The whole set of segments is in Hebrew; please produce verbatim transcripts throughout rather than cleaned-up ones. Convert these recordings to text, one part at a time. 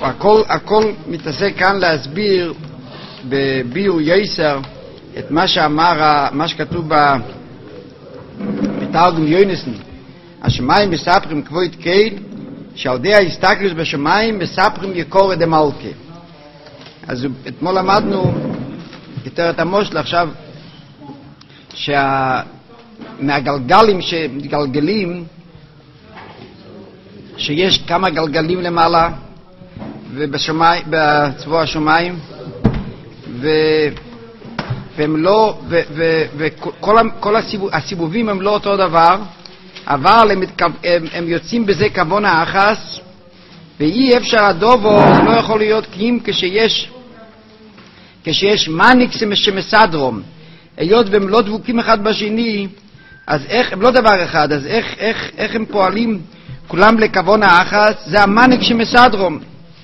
הכל, הכל מתעסק כאן להסביר בביור יסר את מה שאמר, מה שכתוב בתרגום יונסן. השמיים מספרים כבוד קייל, שעל ידי ההסתכלות בשמיים מספרים יקור דמלכה. אז אתמול למדנו יותר את המושל עכשיו, שמהגלגלים שמתגלגלים, שיש כמה גלגלים למעלה ובשמיים, בצבוע השמיים, ו והם לא, ו, ו, וכל כל הסיבוב, הסיבובים הם לא אותו דבר, אבל הם, הם, הם יוצאים בזה כוון האחס, ואי אפשר הדובו, לא יכול להיות קים כשיש, כשיש מניק שמסדרום, היות והם לא דבוקים אחד בשני, אז איך, הם לא דבר אחד, אז איך, איך, איך הם פועלים כולם לכוון האחס? זה המניק שמסדרום,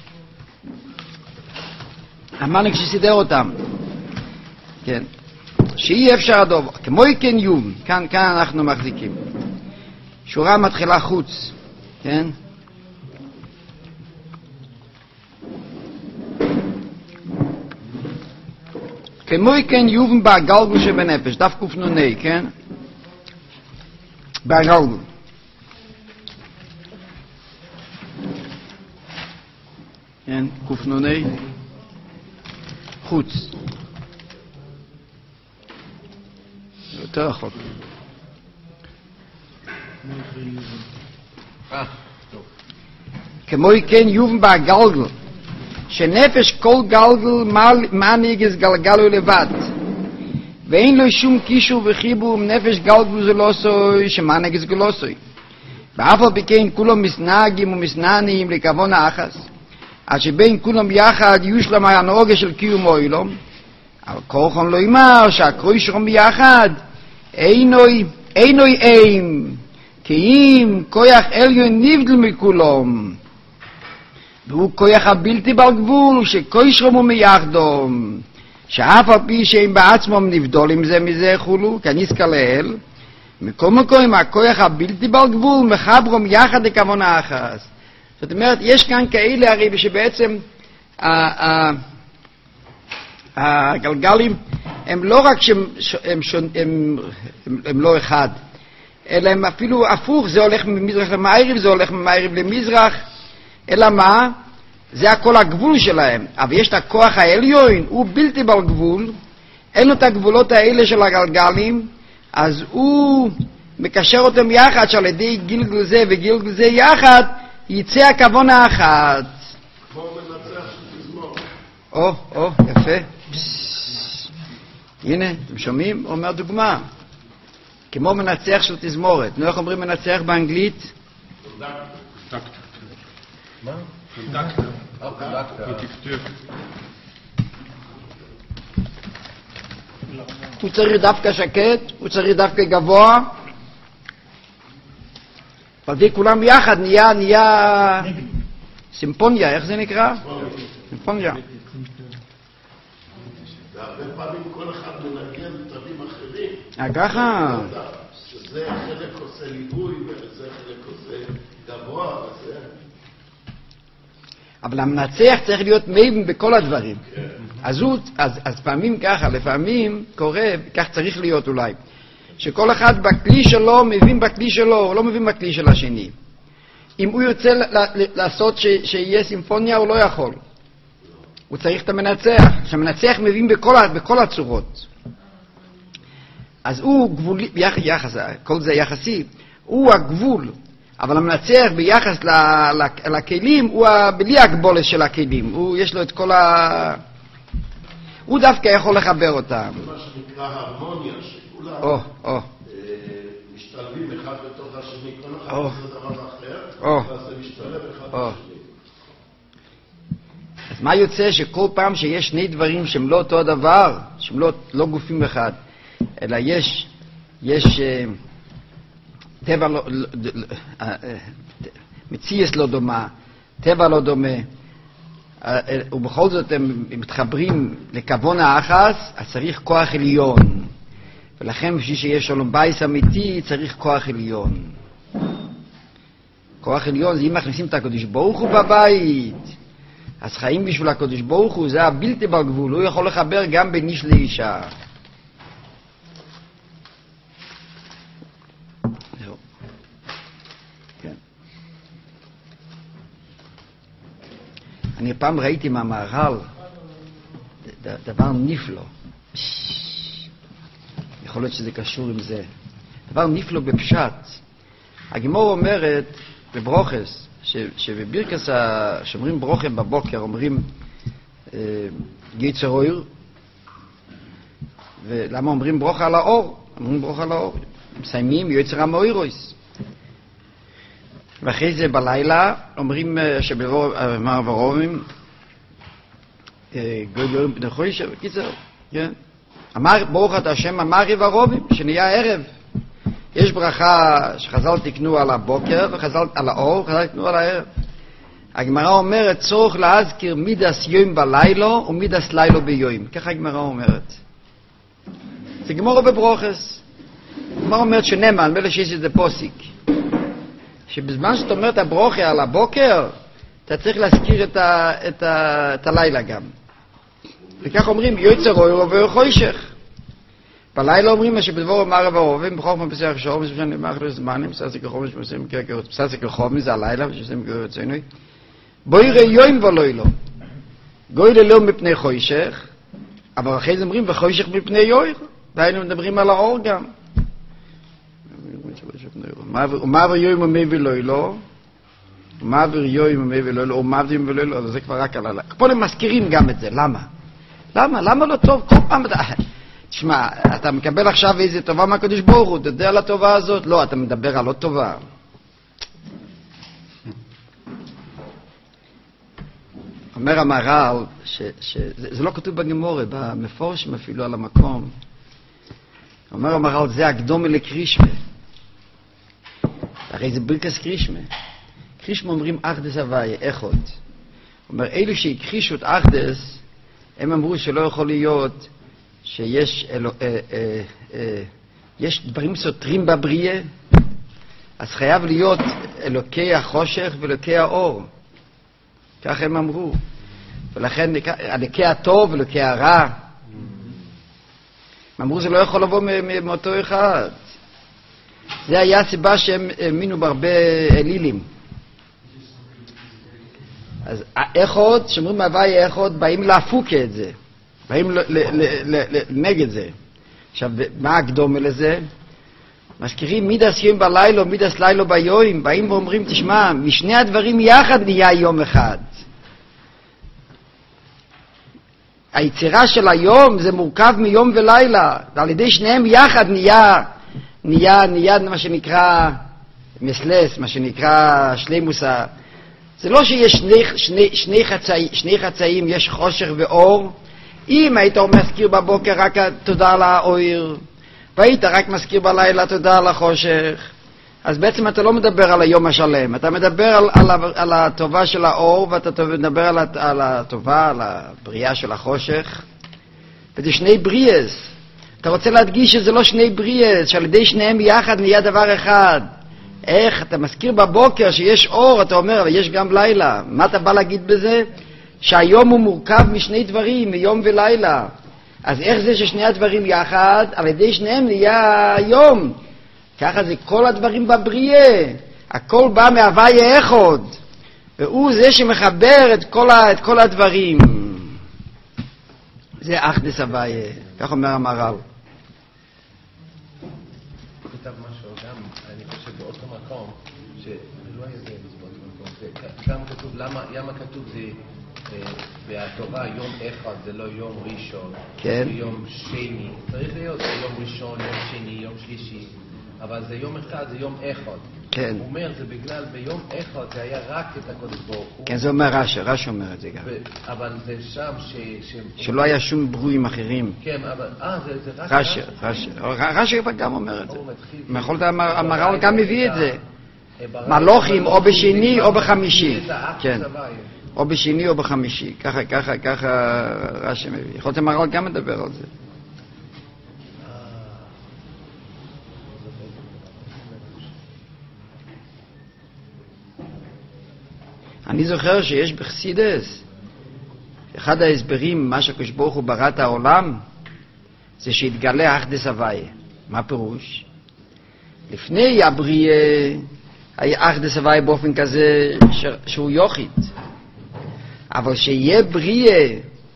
המניק שסידר אותם. כן. שאי אפשר הדוב, כמו כן יום, כאן, כאן אנחנו מחזיקים. שורה מתחילה חוץ, כן? כמו כן יום בהגלגל שבנפש, דף קופנוני, כן? בהגלגל. כן, קופנוני, חוץ. יותר רחוק. כמו כן יובן בהגלגל, שנפש כל גלגל מנהיגס גלגלו לבד, ואין לו שום קישור וחיבור עם נפש גלגל זה לא סוי, שמנהיגס גלו סוי. ואף על פי כן כולם מסנהגים ומסנענים לכוון האחס, עד שבין כולם יחד יושלם הנהוגה של קיום אוילום, אבל כוחון לא יאמר שהקרוי שרום ביחד אינוי, אינוי איים, כי אם כוח עליון נבדל מכולם, והוא כוח הבלתי בר גבול, שכוי שרום ומייחדום, שאף על פי שהם בעצמם נבדולים זה מזה חולו, כניסקה לאל, מכל מקום הכוח הבלתי בר גבול מחברום יחד לכוון האחס. זאת אומרת, יש כאן כאלה הרי שבעצם הגלגלים הם לא רק שהם, הם, הם, הם, הם, הם לא אחד, אלא הם אפילו הפוך, זה הולך ממזרח למערב, זה הולך ממערב למזרח, אלא מה? זה הכל הגבול שלהם. אבל יש את הכוח העליון, הוא בלתי בר גבול, אין לו את הגבולות האלה של הגלגלים, אז הוא מקשר אותם יחד, שעל ידי גלגל זה וגלגל זה יחד, יצא הכוון האחת. כמו מנצח של תזמור. או, או, יפה. הנה, אתם שומעים? אומר דוגמה. כמו מנצח של תזמורת. נו, איך אומרים מנצח באנגלית? קונדקטר. מה? קונדקטר. קונדקטר. הוא צריך דווקא שקט, הוא צריך דווקא גבוה. פרטי כולם יחד נהיה, נהיה סימפוניה, איך זה נקרא? סימפוניה. והרבה פעמים כל אחד מנגן תווים אחרים. אה, ככה? שזה חלק עושה ליווי, וזה חלק עושה גבוה, וזה... אבל המנצח צריך להיות מבין בכל הדברים. אז, הוא, אז, אז פעמים ככה, לפעמים קורה, כך צריך להיות אולי, שכל אחד בכלי שלו מבין בכלי שלו, הוא לא מבין בכלי של השני. אם הוא יוצא לעשות ש, שיהיה סימפוניה, הוא לא יכול. הוא צריך את המנצח, שהמנצח מבין בכל, בכל הצורות. אז הוא גבולי, ביחס, יחס, כל זה יחסי, הוא הגבול, אבל המנצח ביחס ל, ל, לכלים, הוא בלי הגבולת של הכלים, הוא יש לו את כל ה... הוא דווקא יכול לחבר אותם. זה מה שנקרא הרמוניה, שכולם או, או. משתלבים אחד בתוך השני, כל אחד או. זה דבר אחר, או. ואז זה משתלב אחד או. בשני. אז מה יוצא שכל פעם שיש שני דברים שהם לא אותו הדבר, שהם לא, לא גופים אחד, אלא יש, יש uh, טבע לא, לא, uh, uh, מציאס לא דומה, טבע לא דומה, uh, uh, ובכל זאת הם מתחברים לכוון האחס, אז צריך כוח עליון. ולכן בשביל שיש שלום בייס אמיתי צריך כוח עליון. כוח עליון זה אם מכניסים את הקדוש ברוך הוא בבית, אז חיים בשביל הקדוש ברוך הוא זה הבלתי בגבול, הוא יכול לחבר גם בין איש לאישה. כן. אני פעם ראיתי מהמהר"ל דבר נפלא, יכול להיות שזה קשור עם זה, דבר נפלא בפשט. הגמרא אומרת בברוכס, שבברכס שאומרים ברוכה בבוקר אומרים יצר אור, ולמה אומרים ברוכה על האור? אומרים ברוכה על האור, מסיימים יצר המאוירויס, ואחרי זה בלילה אומרים שבמר ורובים גוי יום בני חוישר וקיצר, כן? אמר ברוך אתה השם אמרי ורובים, שנהיה ערב. יש ברכה שחז"ל תקנו על הבוקר וחז"ל על האור, חז"ל תקנו על הערב. הגמרא אומרת צורך להזכיר מידס יום בלילו ומידס לילו ביום, ככה הגמרא אומרת. זה גמרא בברוכס. הגמרא אומרת שנאמן, מלא שיש את זה פוסיק, שבזמן שאתה אומר את הברוכה על הבוקר אתה צריך להזכיר את, ה, את, ה, את הלילה גם. וכך אומרים יוצר אור וחושך. בלילה אומרים מה שבדבור אמר ורובים בחוכמה פסח שור משפשן למח לזמנים פסק החומש שמסיים כקרות פסק החומש זה הלילה ושמסיים כקרות ציינוי בואי ראיון ולוילו גוי ללא מפני חושך, אבל אחרי זה אומרים וחושך מפני יויר, דהיינו מדברים על האור גם. ומה עבר יוים ומי ולוילו, ומה עבר יוים ומי ולוילו, או מה עבדים ולוילו, זה כבר רק על הלילה. פה הם מזכירים גם את זה, למה? למה? למה לא טוב? כל פעם אתה... תשמע, אתה מקבל עכשיו איזה טובה מהקדוש ברוך הוא, אתה יודע על הטובה הזאת? לא, אתה מדבר על לא טובה. אומר המהר"ל, שזה לא כתוב בגמרא, במפורשים אפילו על המקום. אומר המהר"ל, זה הקדומה לקרישמה. הרי זה ברכס קרישמה. קרישמה אומרים אחדס הוויה, אחד. אומר, אלו שהכחישו את אחדס, הם אמרו שלא יכול להיות שיש אלו, אה, אה, אה, יש דברים סותרים בבריאה, אז חייב להיות אלוקי החושך ואלוקי האור. כך הם אמרו. ולכן אלוקי הטוב ואלוקי הרע. הם אמרו זה לא יכול לבוא מאותו אחד. זה היה הסיבה שהם האמינו בהרבה אלילים. אז האחד, שאומרים מהוויה אחד, באים להפוק את זה. באים נגד זה. עכשיו, מה הקדומה לזה? מזכירים מידס יום בלילה, מידס לילה ביום. באים ואומרים, תשמע, משני הדברים יחד נהיה יום אחד. היצירה של היום זה מורכב מיום ולילה. ועל ידי שניהם יחד נהיה, נהיה, נהיה מה שנקרא מסלס, מה שנקרא שלימוסה. זה לא שיש שני, שני, שני, חצאי, שני חצאים, יש חושך ואור. אם היית מזכיר בבוקר רק תודה על האור, והיית רק מזכיר בלילה תודה על החושך, אז בעצם אתה לא מדבר על היום השלם, אתה מדבר על, על, על הטובה של האור, ואתה מדבר על, על הטובה, על הבריאה של החושך. וזה שני בריאס. אתה רוצה להדגיש שזה לא שני בריאס, שעל ידי שניהם יחד נהיה דבר אחד. איך? אתה מזכיר בבוקר שיש אור, אתה אומר, אבל יש גם לילה. מה אתה בא להגיד בזה? שהיום הוא מורכב משני דברים, מיום ולילה. אז איך זה ששני הדברים יחד, על ידי שניהם נהיה יום? ככה זה כל הדברים בבריאה. הכל בא מהוויה אחד. והוא זה שמחבר את כל, ה, את כל הדברים. זה אחדס הוויה. כך אומר המהר"ל. כתב משהו גם, אני חושב באותו מקום, שלא היה זה באותו מקום, גם כתוב, למה, למה כתוב זה, והטובה יום אחד זה לא יום ראשון, כן. זה יום שני, צריך להיות זה יום ראשון, יום שני, יום שלישי, אבל זה יום אחד, זה יום אחד. כן. הוא אומר, זה בגלל ביום אחד זה היה רק את הקודש ברוך הוא. כן, זה אומר רש"י, רש"י אומר את זה גם. ו- אבל זה שם ש... ש... שלא היה שום ברואים אחרים. כן, אבל... אה, זה, זה רש"י, רש"י. רש"י גם אומר את זה. יכול להיות המהר"ל גם מביא את זה. מלוכים או בשני או בחמישי. כן. או בשני או בחמישי. ככה, ככה, ככה רש"י מביא. יכול להיות המהר"ל גם מדבר על זה. אני זוכר שיש בחסידס אחד ההסברים, מה שהקדוש ברוך הוא ברא את העולם, זה שהתגלה אחדס הוויה. מה פירוש? לפני הבריאה, היה אחדס הוויה באופן כזה ש... שהוא יוחיד. אבל שיהיה בריאה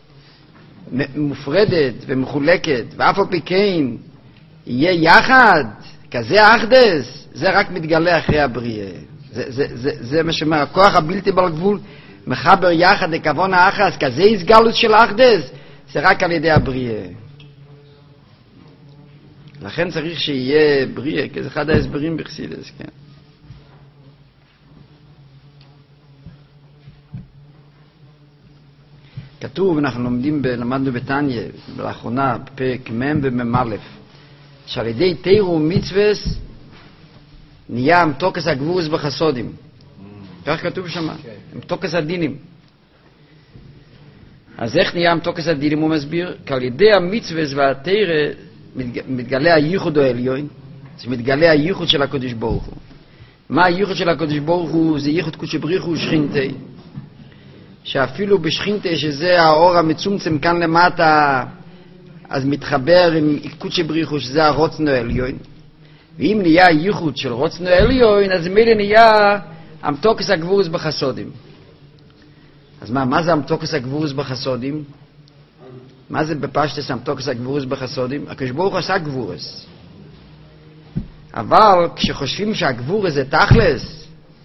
מופרדת ומחולקת, ואף על פי כן יהיה יחד, כזה אחדס, זה רק מתגלה אחרי הבריאה. זה, זה, זה, זה מה שאומר, הכוח הבלתי בל גבול מחבר יחד לכוון האחס, כזה הסגלות של אחדס, זה רק על ידי הבריאה. לכן צריך שיהיה בריאה, כי זה אחד ההסברים בחסידות, כן. כתוב, אנחנו לומדים, למדנו בתניא, לאחרונה, בפרק מ' ומ' שעל ידי תירו ומצווס נהיה מתוקס הגבורס בחסודים. כך כתוב שם, מתוקס הדינים. אז איך נהיה מתוקס הדינים? הוא מסביר, כי על ידי המצווס והתירה מתגלה הייחוד העליון, זה מתגלה הייחוד של הקדוש ברוך הוא. מה הייחוד של הקדוש ברוך הוא? זה ייחוד קודש בריך הוא שכינתי. שאפילו בשכינתה, שזה האור המצומצם כאן למטה, אז מתחבר עם קודש בריחו, שזה הרוצנו העליון. ואם נהיה ייחוד של רוצנו העליון, אז מילא נהיה המתוקס הגבורס בחסודים. אז מה, מה זה המתוקס הגבורס בחסודים? מה זה בפשטס המתוקס הגבורס בחסודים? הקדוש ברוך הוא עשה גבורס. אבל כשחושבים שהגבורס זה תכלס,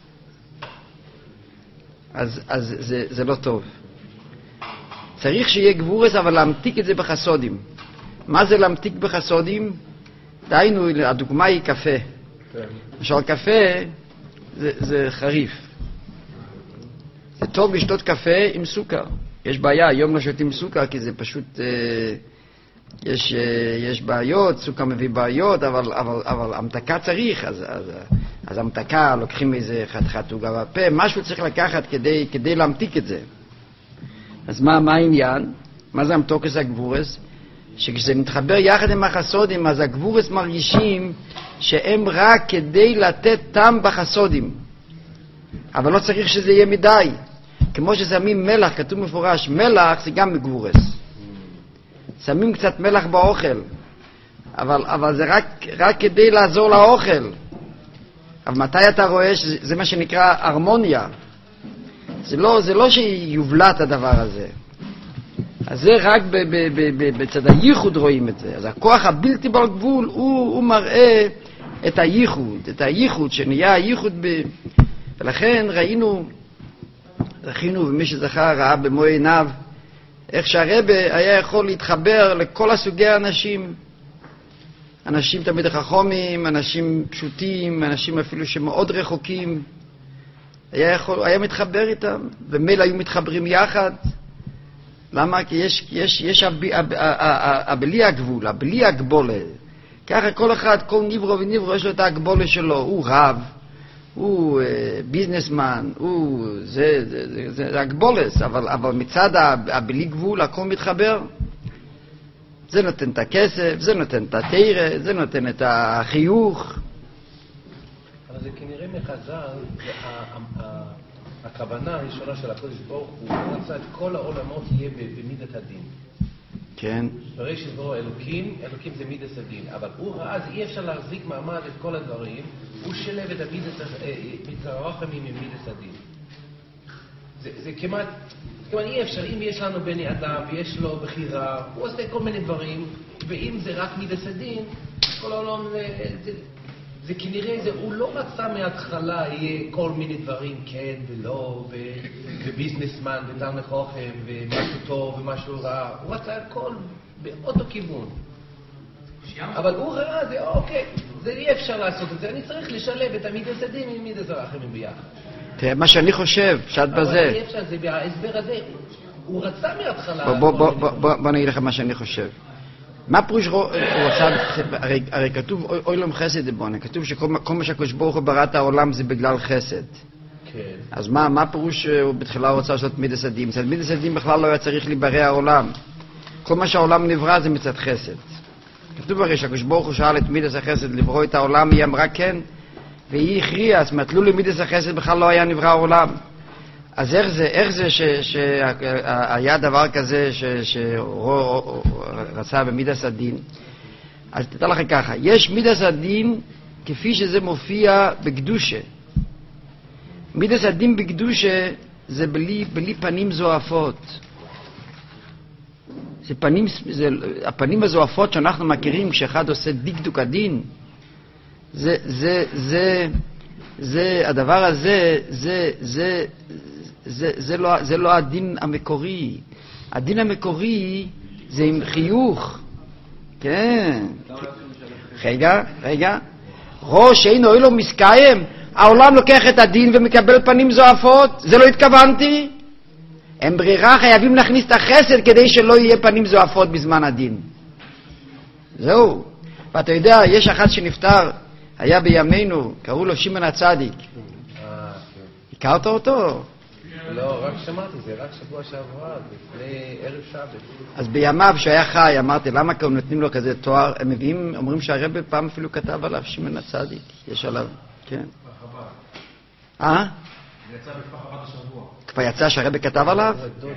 אז, אז זה, זה לא טוב. צריך שיהיה גבורס, אבל להמתיק את זה בחסודים. מה זה להמתיק בחסודים? דהיינו, הדוגמה היא קפה. למשל, קפה זה, זה חריף. זה טוב לשתות קפה עם סוכר. יש בעיה, היום לא שותים סוכר, כי זה פשוט, אה, יש, אה, יש בעיות, סוכר מביא בעיות, אבל, אבל, אבל המתקה צריך, אז, אז, אז המתקה לוקחים איזה חתיכת עוגה בפה, משהו צריך לקחת כדי, כדי להמתיק את זה. אז מה, מה העניין? מה זה המתוקס הגבורס? שכשזה מתחבר יחד עם החסודים, אז הגבורס מרגישים שהם רק כדי לתת טעם בחסודים. אבל לא צריך שזה יהיה מדי. כמו ששמים מלח, כתוב מפורש, מלח זה גם מגבורס. שמים קצת מלח באוכל, אבל, אבל זה רק, רק כדי לעזור לאוכל. אבל מתי אתה רואה שזה מה שנקרא הרמוניה? זה לא, זה לא שיובלט הדבר הזה. אז זה רק ב, ב, ב, ב, בצד הייחוד רואים את זה. אז הכוח הבלתי בל גבול הוא, הוא מראה את הייחוד, את הייחוד שנהיה הייחוד ב... ולכן ראינו, זכינו, ומי שזכר ראה במו עיניו, איך שהרבא היה יכול להתחבר לכל הסוגי האנשים. אנשים תמיד חכמים, אנשים פשוטים, אנשים אפילו שמאוד רחוקים. היה יכול, היה מתחבר איתם, ומילא היו מתחברים יחד. למה? כי יש, יש, יש הבלי הגבול, הבלי הגבולה. ככה כל אחד, כל נברו ונברו, יש לו את הגבולה שלו. הוא רב, הוא ביזנסמן, הוא, זה, זה, זה, זה, זה הגבולס, אבל, אבל מצד הבלי גבול, הכל מתחבר. זה נותן את הכסף, זה נותן את התירה, זה נותן את החיוך. אבל זה כנראה מחז"ל, הכוונה הראשונה של הקדוש ברוך הוא, הוא רצה את כל העולמות יהיה במידת הדין. כן. בראש שבו אלוקים, אלוקים זה מידת הדין, אבל הוא ראה, אי אפשר להחזיק מעמד את כל הדברים, הוא שלב את המידת הרחמים עם מידת הדין. זה, זה כמעט, כמעט אי אפשר, אם יש לנו בני אדם ויש לו בחירה, הוא עושה כל מיני דברים, ואם זה רק מידת הדין, כל העולם זה, זה, זה כנראה, זה, הוא לא רצה מההתחלה יהיה כל מיני דברים, כן ולא, ו, וביזנסמן, ותלמיד חכם, ומשהו טוב ומשהו רע, הוא רצה הכל באותו כיוון. אבל הוא ראה, זה אוקיי, זה אי אפשר לעשות את זה, אני צריך לשלב את המידת הדין עם מידת הרחמים ביחד. תראה, מה שאני חושב, שאת בזה. אבל אי אפשר, זה בהסבר הזה, הוא רצה מההתחלה. בוא, בוא, בוא, בוא, בוא נגיד לך מה שאני חושב. מה פירוש הוא רצה, הרי, הרי כתוב, אוי, אוי לא מחסד דבונה, כתוב שכל מה שהקדוש ברוך הוא ברא את העולם זה בגלל חסד. כן. אז מה, מה פירוש הוא בתחילה רוצה לעשות מידת הדין? מצד מידת הדין בכלל לא היה צריך להיברא העולם. כל מה שהעולם נברא זה מצד חסד. כתוב הרי שהקדוש ברוך הוא שאל את מידת החסד לברוא את העולם, היא אמרה כן, והיא הכריעה, זאת אומרת, לו למידת החסד בכלל לא היה נברא העולם. אז איך זה, איך זה שהיה דבר כזה שרצה במידס הדין? אז תדע לכם ככה, יש מידס הדין כפי שזה מופיע בקדושה. מידס הדין בקדושה זה בלי, בלי פנים זועפות. זה פנים, זה, הפנים הזועפות שאנחנו מכירים כשאחד עושה דקדוק הדין, זה, זה, זה, זה, הדבר הזה, זה, זה, זה, זה לא, זה לא הדין המקורי. הדין המקורי זה עם חיוך. כן. רגע, רגע. ראש אינו אלו מסקיים, העולם לוקח את הדין ומקבל פנים זועפות, זה לא התכוונתי. הם ברירה חייבים להכניס את החסד כדי שלא יהיה פנים זועפות בזמן הדין. זהו. ואתה יודע, יש אחד שנפטר, היה בימינו, קראו לו שמעון הצדיק. הכרת אותו? לא, רק שמעתי, זה רק שבוע שעברה, לפני ערב שבת. אז בימיו שהיה חי, אמרתי, למה כאן נותנים לו כזה תואר? הם מביאים, אומרים שהרבא פעם אפילו כתב עליו שמעון הצדיק. יש עליו, כן. אה? זה יצא בפח חב"ד השבוע. כבר יצא שהרבא כתב עליו?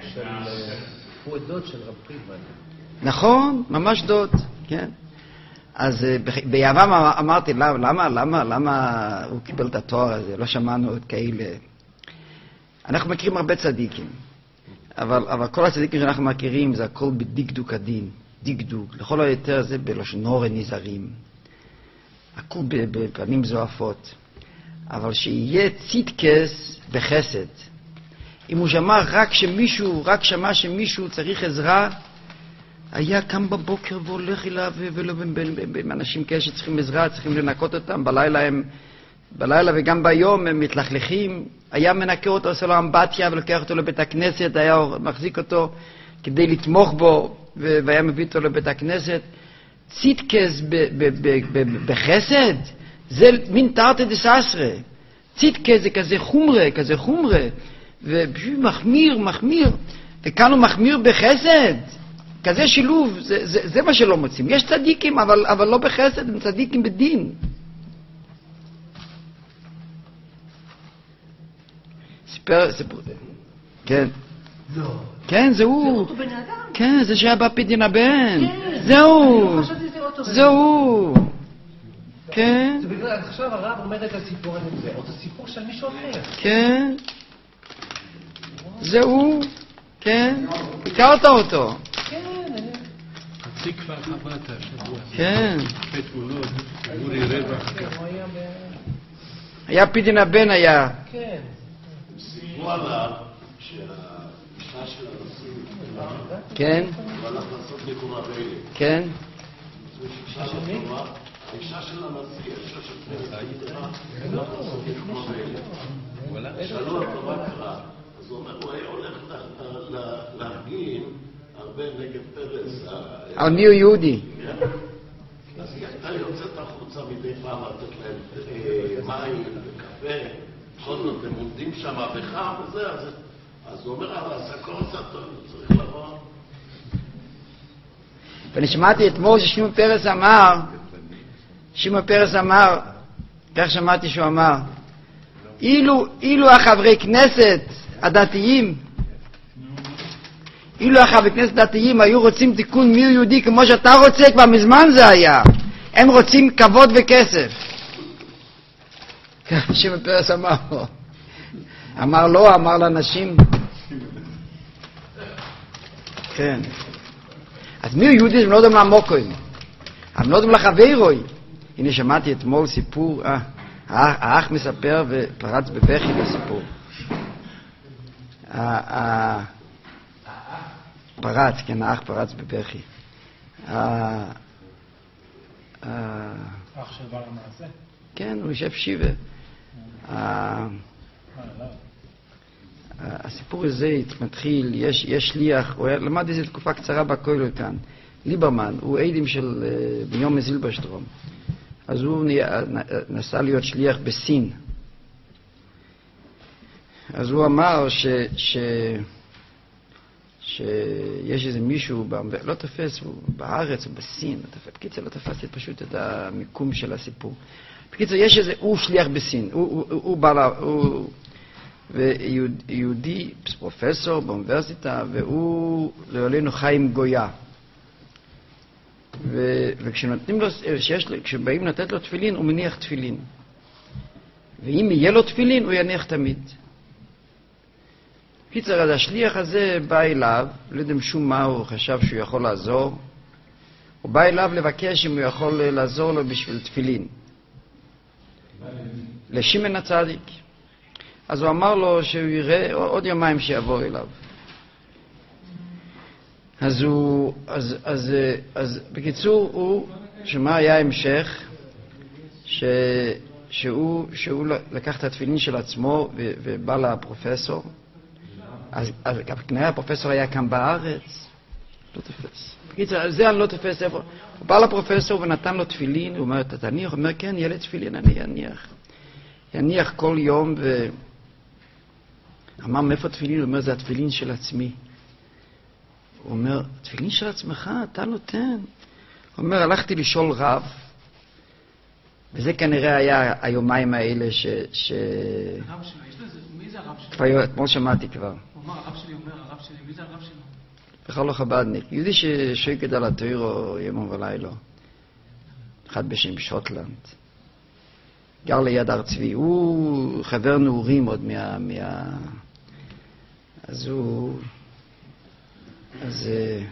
הוא דוד של רב פרידמן. נכון, ממש דוד, כן. אז בימיו אמרתי, למה, למה, למה הוא קיבל את התואר הזה? לא שמענו את כאלה. אנחנו מכירים הרבה צדיקים, אבל, אבל כל הצדיקים שאנחנו מכירים זה הכל בדקדוק הדין, דקדוק, לכל היותר זה בלשון נזהרים, הכל בפנים זועפות, אבל שיהיה צדקס בחסד. אם הוא שמע רק שמישהו, רק שמע שמישהו צריך עזרה, היה קם בבוקר והולך אליו, ואנשים כאלה שצריכים עזרה, צריכים לנקות אותם, בלילה הם, בלילה וגם ביום הם מתלכלכים, היה מנקה אותו, עושה לו אמבטיה ולוקח אותו לבית הכנסת, היה מחזיק אותו כדי לתמוך בו, והיה מביא אותו לבית הכנסת. צידקס בחסד, זה מין תרתי דססרא. צידקס זה כזה חומרה, כזה חומרה, ומחמיר, מחמיר, וכאן הוא מחמיר בחסד. כזה שילוב, זה, זה, זה מה שלא מוצאים. יש צדיקים, אבל, אבל לא בחסד, הם צדיקים בדין. סיפר, סיפור, כן. לא. כן, זה הוא. זה אותו בן אדם? כן, זה שהיה בפדיון הבן. כן. זהו. אני חשבתי שזה אותו בן אדם. זהו. כן. זה בגלל, עכשיו הרב אומר את הסיפור הזה, או זה סיפור של מישהו אחר. כן. זהו. כן. הכרת אותו. כן, אני... חצי כפר חב"ד השבוע. כן. בית גולות, אורי רווח. היה פדיון הבן היה. כן. סיפרו עליו שהאישה של הנשיא, כן. הוא הלך לעשות ביקור הבית. כן. האישה של הנשיא, האישה של פרס, הלך לעשות ביקור הבית. שאלו אותו מה קרה. אז הוא אומר, הוא היה הולך להגין הרבה נגד פרס. על מי הוא יהודי? אז היא הייתה יוצאת החוצה מדי פעם לתת להם מים וקפה. בכל זאת, הם עומדים שם בחם וזה, אז הוא אומר, אז הכל עושה טוב, צריך לבוא. ואני שמעתי אתמול ששמעון פרס אמר, שמעון פרס אמר, כך שמעתי שהוא אמר, אילו, אילו החברי כנסת הדתיים, אילו החברי כנסת הדתיים היו רוצים תיקון מי הוא יהודי כמו שאתה רוצה, כבר מזמן זה היה. הם רוצים כבוד וכסף. שמעון פרס אמר לו. אמר לא, אמר לאנשים. כן. אז מי הוא יהודי? הם לא יודעים לעמוקוים. הם לא יודעים לחברוי. הנה שמעתי אתמול סיפור, אה, האח מספר ופרץ בבכי בסיפור. פרץ, כן, האח פרץ בבכי. אח של בעל המעשה? כן, הוא יושב שיבה. הסיפור הזה מתחיל, יש, יש שליח, הוא למד איזו תקופה קצרה בכולל כאן, ליברמן, הוא עדים של בנימין מזילברשטרום, אז הוא נסע להיות שליח בסין. אז הוא אמר ש, ש, שיש איזה מישהו, לא תפס, הוא בארץ או בסין, לא תפס, בקיצר לא תפסתי פשוט את המיקום של הסיפור. בקיצר, יש איזה, הוא שליח בסין, הוא, הוא, הוא, הוא, הוא, ויהודי, פרופסור באוניברסיטה, והוא לעולנו חיים גויה. וכשנותנים לו, כשבאים לתת לו תפילין, הוא מניח תפילין. ואם יהיה לו תפילין, הוא יניח תמיד. קיצר, אז השליח הזה בא אליו, לא יודע משום מה, הוא חשב שהוא יכול לעזור. הוא בא אליו לבקש אם הוא יכול לעזור לו בשביל תפילין. לשמן הצדיק. אז הוא אמר לו שהוא יראה עוד יומיים שיבוא אליו. אז הוא, אז, אז, אז בקיצור, הוא, שמה היה המשך, ש, שהוא, שהוא לקח את התפילין של עצמו ו, ובא לפרופסור. אז, אז כנראה הפרופסור היה כאן בארץ, לא תופס. בקיצור, זה אני לא תופס איפה. הוא בא לפרופסור ונתן לו תפילין, הוא אומר, אתה תניח? הוא אומר, כן, ילד תפילין, אני אניח. יניח כל יום, ואמר, מאיפה תפילין? הוא אומר, זה התפילין של עצמי. הוא אומר, תפילין של עצמך, אתה נותן. הוא אומר, הלכתי לשאול רב, וזה כנראה היה היומיים האלה ש... ש... הרב שלו, יש לו איזה, מי זה הרב שלו? כבר, אתמול שמעתי כבר. הוא אמר, הרב שלי אומר, הרב שלי, מי זה הרב שלו? בכלל לא חבדניק. יהודי ששוקד על התוירו יום ולילה. אחד בשם שוטלנד. גר ליד הר צבי. הוא חבר נעורים עוד מה... מה... אז הוא... אז...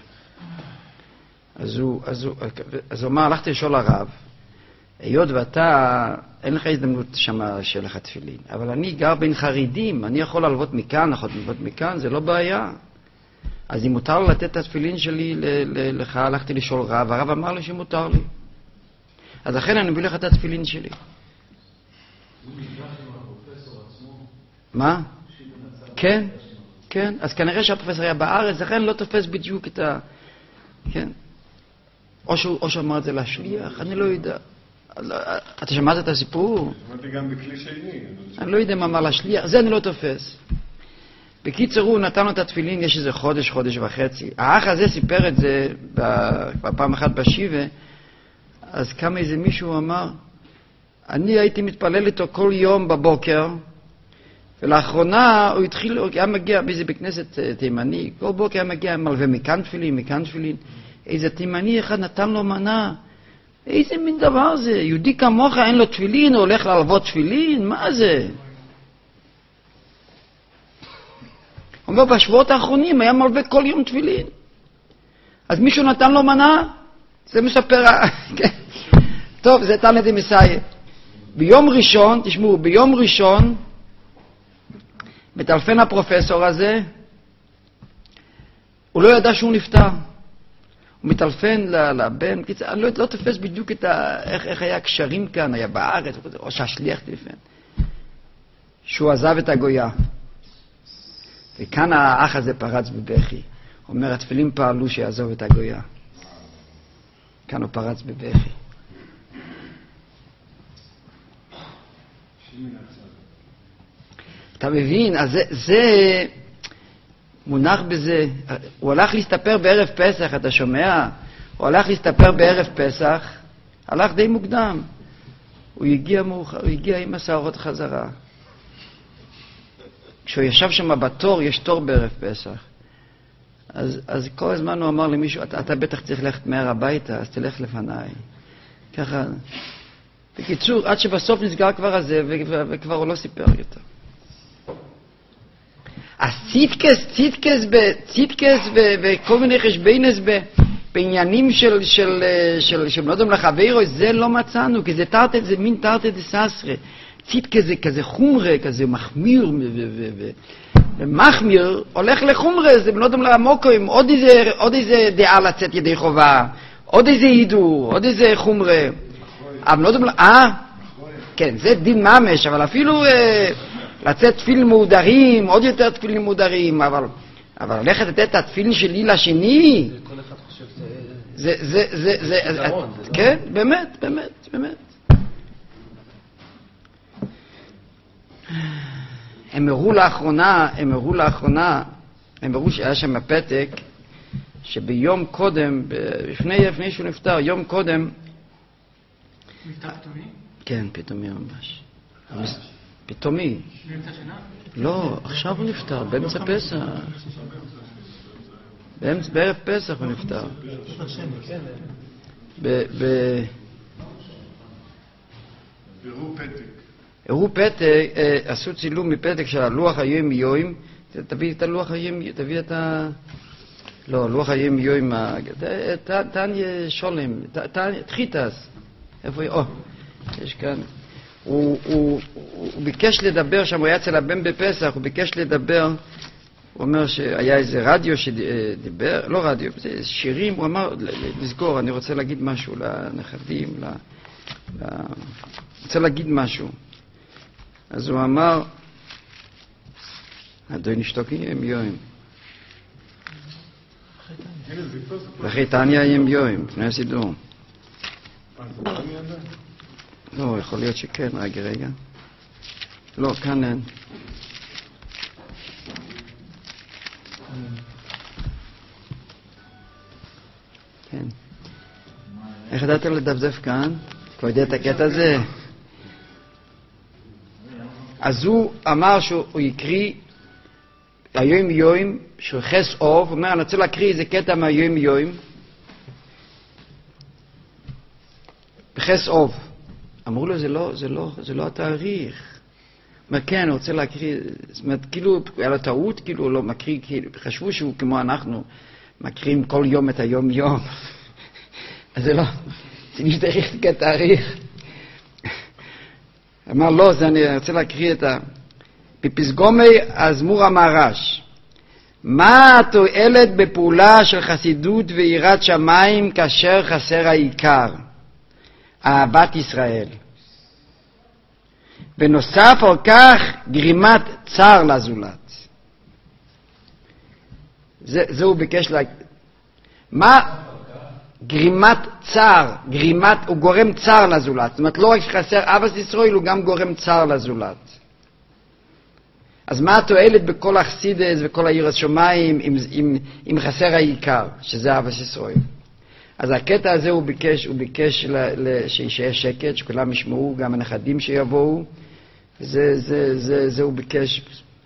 אז הוא... אז הוא... אז הוא אמר, הלכתי לשאול הרב, היות ואתה, אין לך הזדמנות שמה שיהיה לך תפילין, אבל אני גר בין חרדים, אני יכול ללוות מכאן, יכול ללוות מכאן, זה לא בעיה. אז אם מותר לתת את התפילין שלי לך, הלכתי לשאול רב, הרב אמר לי שמותר לי. אז לכן אני מביא לך את התפילין שלי. מה? כן, כן. אז כנראה שהפרופסור היה בארץ, לכן לא תופס בדיוק את ה... כן. או שהוא, או שאמר את זה להשליח, אני לא יודע. אתה שמעת את הסיפור? שמעתי גם בכלי שני. אני לא יודע מה אמר להשליח, זה אני לא תופס. בקיצר, הוא נתן לו את התפילין, יש איזה חודש, חודש וחצי. האח הזה סיפר את זה בפעם אחת בשיבה, אז קם איזה מישהו אמר, אני הייתי מתפלל איתו כל יום בבוקר, ולאחרונה הוא התחיל, הוא היה מגיע באיזה בכנסת תימני, כל בוקר היה מגיע מלווה מכאן תפילין, מכאן תפילין. איזה תימני אחד נתן לו מנה, איזה מין דבר זה? יהודי כמוך אין לו תפילין, הוא הולך ללוות תפילין? מה זה? הוא אומר, בשבועות האחרונים היה מלווה כל יום תפילין. אז מישהו נתן לו מנה? זה מספר... טוב, זה תנא דמסייע. ביום ראשון, תשמעו, ביום ראשון, מטלפן הפרופסור הזה, הוא לא ידע שהוא נפטר. הוא מטלפן לבן, אני לא, לא תופס בדיוק את ה, איך, איך היה הקשרים כאן, היה בארץ, או שהשליח טלפן. שהוא עזב את הגויה. וכאן האח הזה פרץ בבכי. הוא אומר, התפילים פעלו שיעזוב את הגויה. כאן הוא פרץ בבכי. אתה מבין? אז זה, זה מונח בזה. הוא הלך להסתפר בערב פסח, אתה שומע? הוא הלך להסתפר בערב פסח, הלך די מוקדם. הוא הגיע מאוחר, הוא הגיע עם השערות חזרה. כשהוא ישב שם בתור, יש תור בערב פסח. אז, אז כל הזמן הוא אמר למישהו, אתה, אתה בטח צריך ללכת מהר הביתה, אז תלך לפניי. ככה. בקיצור, עד שבסוף נסגר כבר הזה, וכבר הוא לא סיפר יותר. אז ציטקס, ציטקס, ציטקס וכל מיני חשבינס בעניינים של, של, של, של מנודם לחברו, זה לא מצאנו, כי זה תרתי, זה מין תרתי דססרה. ציטקס זה כזה חומרה, כזה מחמיר, ומחמיר הולך לחומרה, זה מנודם לעמוקו, עם עוד איזה, עוד איזה דעה לצאת ידי חובה, עוד איזה הידור, עוד איזה חומרה. אבל מנודם, אה? כן, זה דין ממש, אבל אפילו... לצאת תפילים מודרים, עוד יותר תפילים מודרים, אבל, אבל ללכת לתת את התפילין שלי לשני, כל אחד חושב זה, זה, זה, זה, זה, כן, באמת, באמת, באמת. הם הראו לאחרונה, הם הראו לאחרונה, הם הראו שהיה שם פתק, שביום קודם, לפני, לפני שהוא נפטר, יום קודם, נפטר פתאומי? כן, פתאומי ממש. פתאומי. באמצע שנה? לא, עכשיו הוא נפטר, באמצע פסח. באמצע, בערב פסח הוא נפטר. ב... ב... הראו פתק. הראו פתק, עשו צילום מפתק של הלוח היום יום. תביא את הלוח היום, תביא את ה... לא, לוח היום יום, תניה שולם, תחיתס. איפה היא? או, יש כאן. הוא, הוא, הוא ביקש לדבר שם, הוא היה אצל הבן בפסח, הוא ביקש לדבר, הוא אומר שהיה איזה רדיו שדיבר, לא רדיו, זה שירים, הוא אמר, לסגור, אני רוצה להגיד משהו לנכדים, ל... ל... רוצה להגיד משהו. אז הוא אמר, הדוי נשתוקי הם יוים. אחרי תניה הם יוים, לפני הסידור. לא, יכול להיות שכן, רגע, רגע. לא, כאן אין. כן. איך ידעתם לדפדף כאן? כבר יודע את הקטע הזה? אז הוא אמר שהוא יקריא היום יום, שהוא חס אוב, הוא אומר, אני רוצה להקריא איזה קטע מהיום יום. בחס אוב. אמרו לו, זה לא, זה לא, זה לא התאריך. הוא אומר, כן, אני רוצה להקריא, זאת אומרת, כאילו, היה לו טעות, כאילו, לא מקריא, כאילו, חשבו שהוא כמו אנחנו, מקריאים כל יום את היום יום. אז זה לא, זה נשתריך כתאריך. אמר, לא, זה אני רוצה להקריא את ה... בפסגומי הזמור המהר"ש. מה התועלת בפעולה של חסידות ויראת שמיים כאשר חסר העיקר? אהבת ישראל. בנוסף על כך, גרימת צער לזולת. זה, זה הוא ביקש להגיד. מה? גרימת צער, גרימת, הוא גורם צער לזולת. זאת אומרת, לא רק שחסר אהבת ישראל, הוא גם גורם צער לזולת. אז מה התועלת בכל החסידות וכל היראת שמיים אם, אם, אם חסר העיקר, שזה אהבת ישראל? אז הקטע הזה הוא ביקש, הוא ביקש ל, ל, שישאר שקט, שכולם ישמעו, גם הנכדים שיבואו. זה, זה, זה, זה הוא ביקש.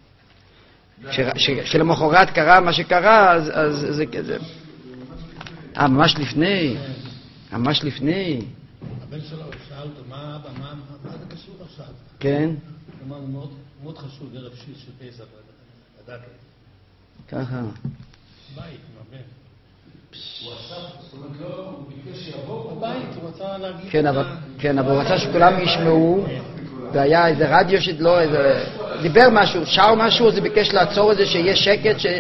כשלמחרת קרה מה שקרה, אז, אז זה כזה. אה, ממש לפני. ממש לפני. הבן שלו שאל אותו, מה אבא, מה, מה זה קשור עכשיו? כן. הוא אמר, מאוד, מאוד חשוב, ערב שיר של פסח, לדעת. ככה. בית, עם הבן. הוא עשה, זאת אומרת, לא, הוא ביקש שיבוא בבית, הוא רצה להגיד... כן, אבל, כן, אבל הוא רצה שכולם ישמעו, והיה איזה רדיו שלא, איזה... דיבר משהו, שר משהו, אז הוא ביקש לעצור את זה, שיהיה שקט, ש...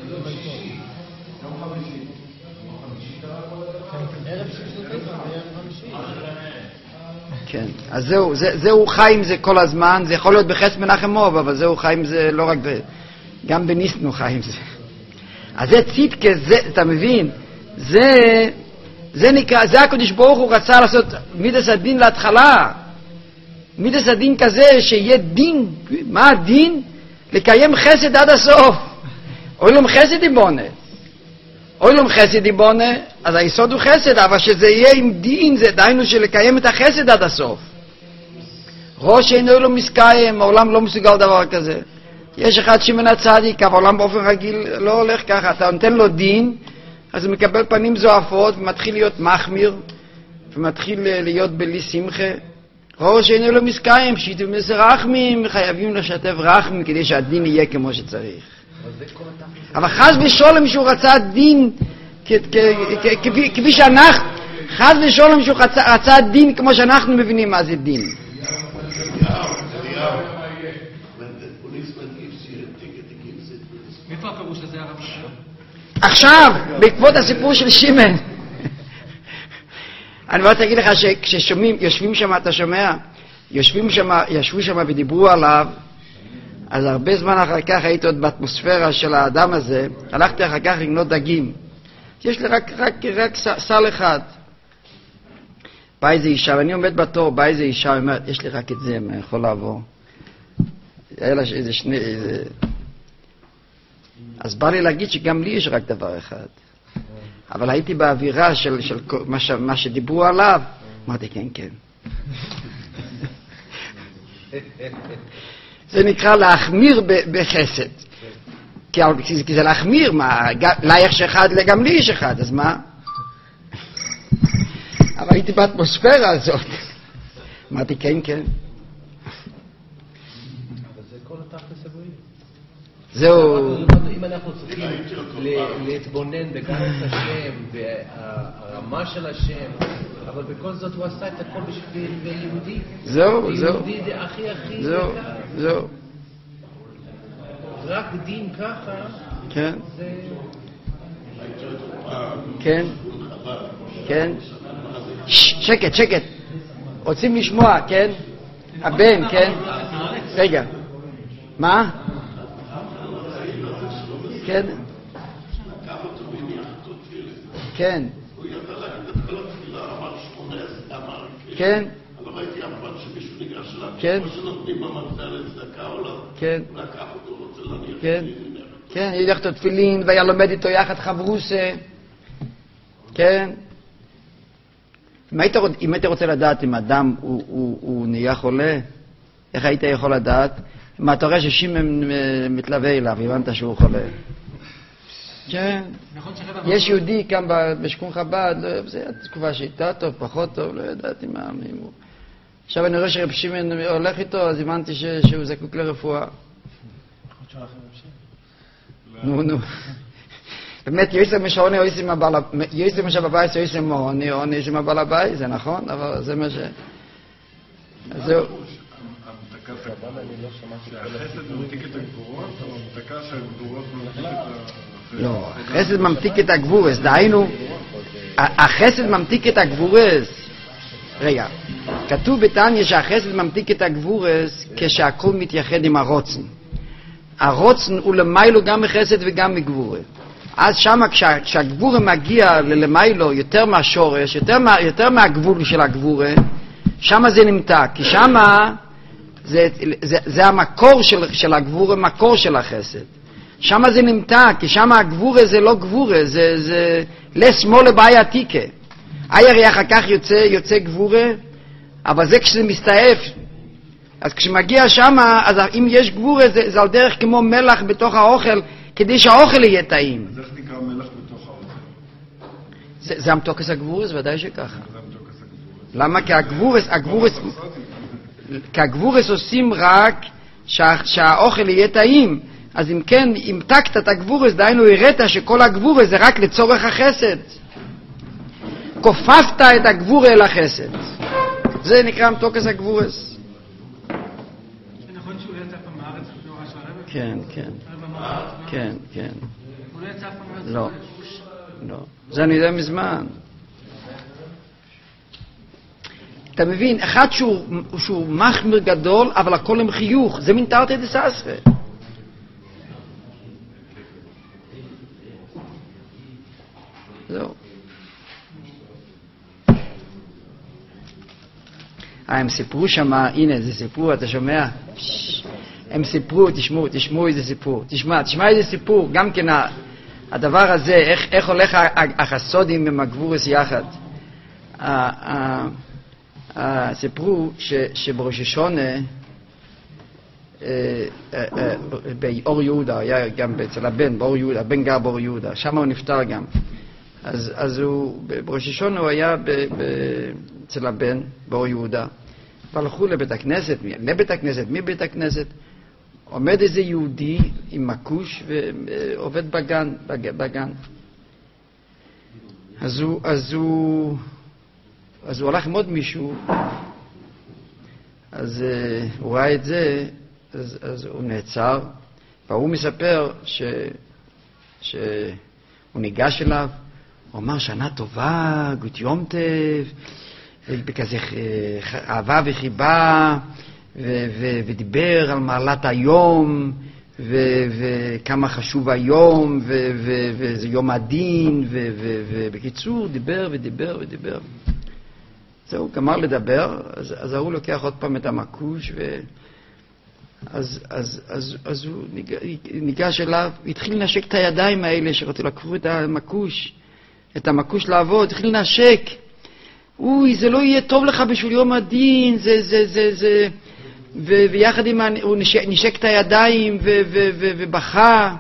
כן, אז זהו, זה, זהו חיים זה כל הזמן, זה יכול להיות בחס מנחם מוב, אבל זהו חיים זה לא רק ב... גם בניסנו חיים זה. אז זה ציטקה, זה, אתה מבין? זה, זה נקרא, זה הקדוש ברוך הוא רצה לעשות מידס הדין להתחלה. מידס הדין כזה שיהיה דין, מה הדין? לקיים חסד עד הסוף. אוי לום חסד יבונה. אוי לום חסד יבונה, אז היסוד הוא חסד, אבל שזה יהיה עם דין, זה דיינו של לקיים את החסד עד הסוף. ראש אינו לו מסקיים, העולם לא מסוגל דבר כזה. יש אחד שמן הצדיק, אבל העולם באופן רגיל לא הולך ככה. אתה נותן לו דין, אז הוא מקבל פנים זועפות, ומתחיל להיות מחמיר, ומתחיל להיות בלי שמחה. ראש אינו לו מסקיים, שיתו מסר רחמים, חייבים לשתף רחמים, כדי שהדין יהיה כמו שצריך. אבל חס ושולם שהוא רצה דין, כפי שאנחנו, חס ושולם שהוא רצה דין כמו שאנחנו מבינים מה זה דין. מאיפה הפירוש הזה הרב? עכשיו, בעקבות הסיפור של שימן, אני רוצה להגיד לך שכששומעים, יושבים שם, אתה שומע? יושבים שם, ישבו שם ודיברו עליו, אז הרבה זמן אחר כך הייתי עוד באטמוספירה של האדם הזה, הלכתי אחר כך לקנות דגים. יש לי רק, רק, רק סל אחד. בא איזה אישה, ואני עומד בתור, בא איזה אישה, ואומרת, יש לי רק את זה, מה יכול לעבור? היה לה איזה שני, איזה... אז בא לי להגיד שגם לי יש רק דבר אחד. אבל הייתי באווירה של, של מה, ש, מה שדיברו עליו. אמרתי, כן, כן. זה נקרא להחמיר בחסד. כי זה להחמיר, לה יש אחד, גם לי יש אחד, אז מה? אבל הייתי באטמוספירה הזאת. אמרתי, כן, כן. אבל זה כל התכלס הבריאות. זהו. אם אנחנו צריכים להתבונן בגנות השם והרמה של השם, אבל בכל זאת הוא עשה את הכל בשביל יהודי. זהו, זהו. יהודי זה הכי הכי... זהו, זהו. רק דין ככה, כן. זה... כן. כן. שקט, שקט. רוצים לשמוע, כן? הבן, כן? רגע. מה? כן? כן. כן? אבל ראיתי אף פעם שמישהו ניגש אליו. כן. או שנותנים במפתח לצדקה או לא. כן. לקח אותו, רוצה להניח. כן. כן, ילך את התפילין והיה לומד איתו יחד חברוסה. כן. אם היית, אם היית רוצה לדעת אם אדם הוא, הוא, הוא נהיה חולה, איך היית יכול לדעת? מה אתה רואה ששימן מתלווה אליו, הבנת שהוא חולה. כן. יש יהודי כאן בשכון חב"ד, לא, זה תקופה שהייתה טוב, פחות טוב, לא ידעתי מה, מי הוא. עכשיו אני רואה שרב שימן הולך איתו, אז הבנתי ש, שהוא זקוק לרפואה. נו, נו. באמת, יויסם משעוני או יויסם הבעל הבית, יויסם משע בבית או יויסם מהוני, או יויסם הבעל הבית, זה נכון, אבל זה מה ש... אז זהו. שהחסד ממתיק את הגבורות, או המתקה שהגבורות ממתיק את החסד? לא, החסד ממתיק את הגבורס, דהיינו, החסד ממתיק את הגבורס. רגע, כתוב בתניא שהחסד ממתיק את הגבורס כשהכל מתייחד עם הרוצן. הרוצן הוא למיילו גם מחסד וגם מגבורה. אז שמה כשה, כשהגבורה מגיע ללמיילו יותר מהשורש, יותר, מה, יותר מהגבול של הגבורה, שמה זה נמתק, כי שמה זה, זה, זה המקור של, של הגבורה, מקור של החסד. שמה זה נמתק, כי שמה הגבורה זה לא גבורה, זה, זה לשמאל לבעי עתיקה. הרי אחר כך יוצא, יוצא גבורה, אבל זה כשזה מסתעף. אז כשמגיע שמה, אז אם יש גבורה, זה, זה על דרך כמו מלח בתוך האוכל, כדי שהאוכל יהיה טעים. אז איך נקרא מלח בתוך האוכל? זה, זה המתוקס הגבורס, ודאי שככה. זה המתוקס הגבורס. למה? כי הגבורס, הגבורס, כי הגבורס עושים רק שה, שהאוכל יהיה טעים. אז אם כן, אם תקת את הגבורס, דהיינו הראת שכל הגבורס זה רק לצורך החסד. כופפת את הגבורה אל החסד. זה נקרא המתוקס הגבורס. נכון שהוא יצא פעם מארץ בתורה של הרב? כן, כן. כן, כן. הוא לא יצא פעם מארץ? לא. לא. זה אני יודע מזמן. אתה מבין, אחד שהוא, שהוא מחמיר גדול, אבל הכל עם חיוך. זה מין תרתי דסתרי. זהו. הם סיפרו שמה, הנה, זה סיפור, אתה שומע? הם סיפרו, תשמעו, תשמעו איזה סיפור. תשמע, תשמע איזה סיפור. גם כן הדבר הזה, איך, איך הולך החסודים עם הגבורס יחד. סיפרו שבראש השונה, באור יהודה, היה גם אצל הבן, באור יהודה, הבן גר באור יהודה, שם הוא נפטר גם. אז, אז הוא, בראש השונה הוא היה ב, ב, אצל הבן, באור יהודה, והלכו לבית הכנסת, לבית הכנסת, מבית הכנסת, עומד איזה יהודי עם מקוש ועובד בגן, בגן. אז הוא, אז הוא, אז הוא הלך עם עוד מישהו, אז uh, הוא ראה את זה, אז, אז הוא נעצר, והוא מספר ש, שהוא ניגש אליו, הוא אמר שנה טובה, גוט יום טב, בכזה אהבה וחיבה, ו- ו- ודיבר על מעלת היום, ו- וכמה חשוב היום, ו- ו- וזה יום הדין, ובקיצור, דיבר ודיבר ודיבר. זהו, גמר לדבר, אז, אז הוא לוקח עוד פעם את המקוש, ו... אז, אז, אז, אז הוא ניגש, ניגש אליו, התחיל לנשק את הידיים האלה שרצו לקחו את המקוש, את המקוש לעבוד, התחיל לנשק. אוי, זה לא יהיה טוב לך בשביל יום הדין, זה, זה, זה, זה, ו- ויחד עם, הוא נשק, נשק את הידיים ו- ו- ו- ובכה.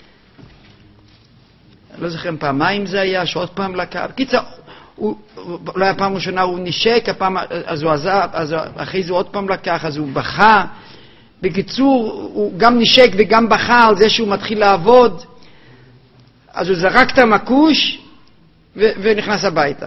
לא זוכר פעמיים זה היה, שעוד פעם לקח. בקיצר, הוא, לא היה פעם ראשונה, הוא נשק, הפעם, אז הוא עזב, אז אחרי זה עוד פעם לקח, אז הוא בכה. בקיצור, הוא גם נשק וגם בכה על זה שהוא מתחיל לעבוד. אז הוא זרק את המקוש ו- ונכנס הביתה.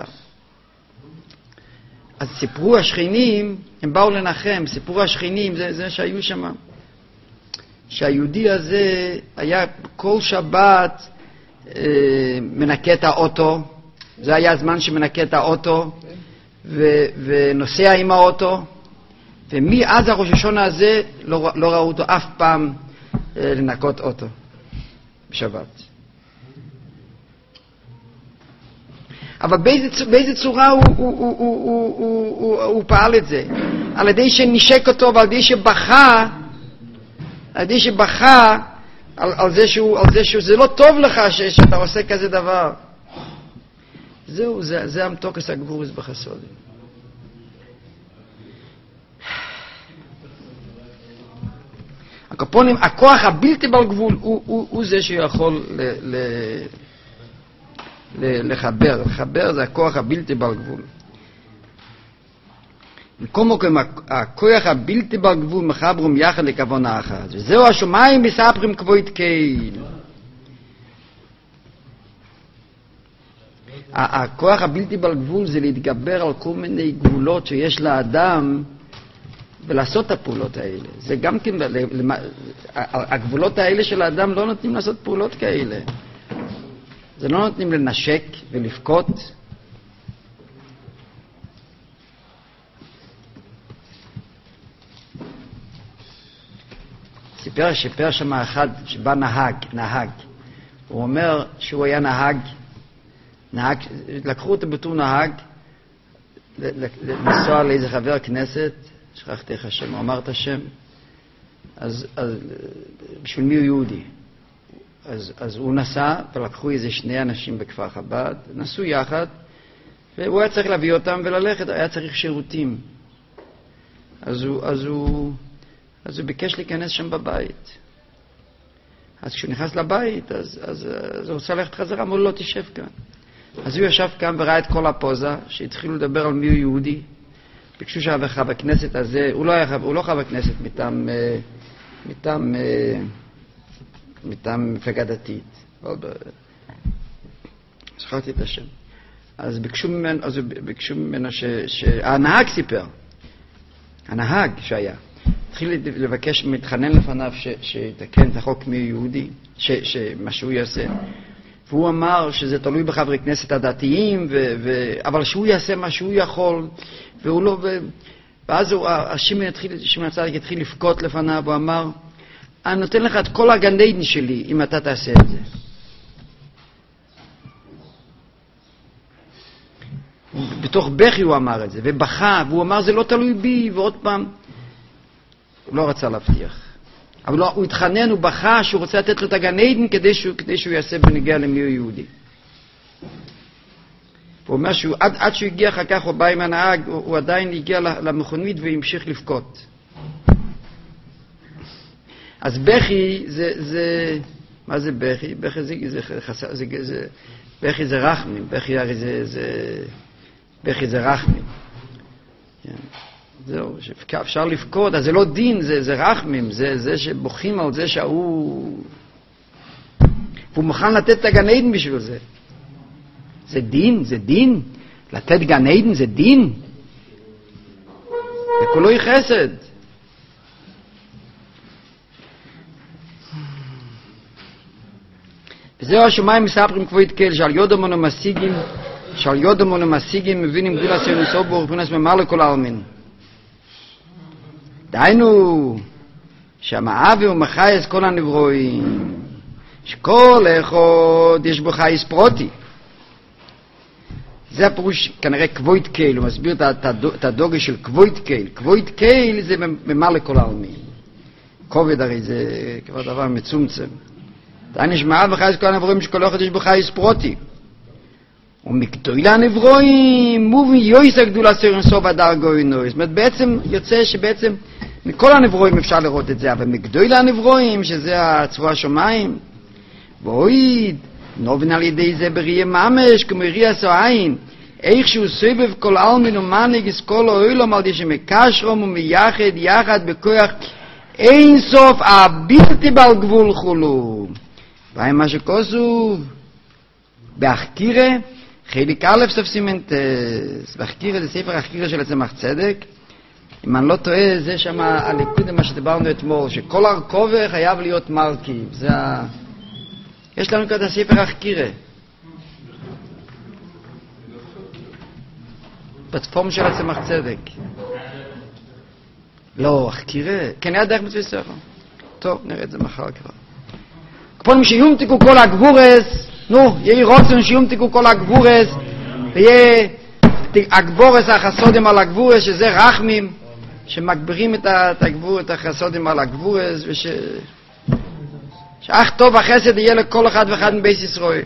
אז סיפרו השכנים, הם באו לנחם, סיפרו השכנים, זה, זה שהיו שם, שהיהודי הזה היה כל שבת אה, מנקה את האוטו, זה היה הזמן שמנקה את האוטו, ו- ונוסע עם האוטו, ומאז הראש השונה הזה לא, לא ראו אותו אף פעם אה, לנקות אוטו בשבת. אבל באיזה, באיזה צורה הוא, הוא, הוא, הוא, הוא, הוא, הוא, הוא פעל את זה? על ידי שנשק אותו ועל ידי שבכה, על ידי שבכה על, על זה שהוא, על זה שהוא, זה לא טוב לך ש, שאתה עושה כזה דבר. זהו, זה, זה המתוקס הגבורס בחסודים. הקופונים, הכוח הבלתי בגבול הוא, הוא, הוא זה שיכול ל, ל, לחבר, לחבר זה הכוח הבלתי בגבול. מכל מקום, הכוח הבלתי בגבול מחברם יחד לכוונה אחת. וזהו השומיים מספרים כבוד קהיל. הכוח הבלתי בגבול זה להתגבר על כל מיני גבולות שיש לאדם ולעשות את הפעולות האלה. זה גם כן, הגבולות האלה של האדם לא נותנים לעשות פעולות כאלה. זה לא נותנים לנשק ולפקות. סיפר, שיפר שם אחד שבא נהג, נהג. הוא אומר שהוא היה נהג, נהג, לקחו אותו בתור נהג, לנסוע לאיזה חבר כנסת, שכחתי איך השם, הוא אמר את השם, אז, אז בשביל מי הוא יהודי? אז, אז הוא נסע, ולקחו איזה שני אנשים בכפר חב"ד, נסעו יחד, והוא היה צריך להביא אותם וללכת, היה צריך שירותים. אז הוא, אז הוא, אז הוא ביקש להיכנס שם בבית. אז כשהוא נכנס לבית, אז, אז, אז הוא רוצה ללכת חזרה, אמרו לו, לא תשב כאן. אז הוא ישב כאן וראה את כל הפוזה, שהתחילו לדבר על מי הוא יהודי. ביקשו שהחבר כנסת הזה, הוא לא, היה, הוא לא חבר כנסת מטעם, מטעם, מטעם מפלגה דתית. זכרתי את השם. אז ביקשו ממנו, אז ביקשו ממנו ש, שהנהג סיפר, הנהג שהיה, התחיל לבקש, מתחנן לפניו ש, שיתקן את החוק מי יהודי, ש, שמה שהוא יעשה. והוא אמר שזה תלוי בחברי כנסת הדתיים, ו, ו, אבל שהוא יעשה מה שהוא יכול, והוא לא, ו, ואז הוא, השמן התחיל, השמן הצדיק התחיל לפקות לפניו, הוא אמר, אני נותן לך את כל הגן עדן שלי, אם אתה תעשה את זה. בתוך בכי הוא אמר את זה, ובכה, והוא אמר, זה לא תלוי בי, ועוד פעם, הוא לא רצה להבטיח. אבל לא, הוא התחנן, הוא בכה, שהוא רוצה לתת לו את הגן עדן, כדי שהוא, כדי שהוא יעשה בנגיע למי הוא יהודי. הוא אומר שהוא, עד, עד שהוא הגיע אחר כך, הוא בא עם הנהג, הוא, הוא עדיין הגיע למכונית, והמשיך לבכות. אז בכי זה, זה, מה זה בכי? בכי זה, זה, זה, זה, זה, בכי זה רחמים, בכי הרי זה, זה, בכי זה רחמים. זהו, אפשר לבכות, אז זה לא דין, זה, זה רחמים, זה, זה שבוכים על זה שהוא, והוא מוכן לתת את הגן עדן בשביל זה. זה דין, זה דין. לתת גן עדן זה דין. וכולו היא חסד. וזהו השומיים מספרים כבוד קהל, שעל יודום אנו משיגים, שעל יודום אנו משיגים, מבינים גדול עשינו נסוב ברוך פרנס ממר לכל העלמין. דהיינו, שהמאהבה הוא מחייס כל הנברואים, שכל אחד יש בו חייס פרוטי. זה הפירוש כנראה כבוד קהל, הוא מסביר את הדוגה של כבוד קהל. כבוד קהל זה ממר לכל העלמין. כובד הרי זה כבר דבר מצומצם. דהיינו שמאהבה וחייס כל הנברואים, שכל אחד יש בו חייס פרוטי. ומגדולי הנברואים, מובי יויס הגדול עשרים סוף הדר גוינוי. זאת אומרת, בעצם יוצא שבעצם מכל הנברואים אפשר לראות את זה, אבל מגדול הנברואים, שזה הצבוע השומיים, ואויד, נובן על ידי זה בראייה ממש, כמו ראייה סועין, איך שהוא סובב כל אלמין ומנהיג כל העולם על ידי שמקשרום ומייחד יחד בכוח אין סוף הבלתי בעל גבול חולו. והי מה שכוסו בהחקירה, חלק א' סוף סימנטס, בהחקירה זה ספר החקירה של הצמח צדק, אם אני לא טועה זה שם הליכוד מה שדיברנו אתמול, שכל הרכובר חייב להיות מרכיב, זה ה... יש לנו כאן את הספר החקירה. פלטפורם של הצמח צדק. לא, החקירה. כן, היה דרך מצווי ספר. טוב, נראה את זה מחר כבר. כפונים שיומתיקו כל הגבורס, נו, יהי רוצן שיומתיקו כל הגבורס, ויהיה הגבורס החסודים על הגבורס, שזה רחמים, שמגבירים את הגבור, את החסודים על הגבורס, וש... שאך טוב החסד יהיה לכל אחד ואחד מבית ישראל.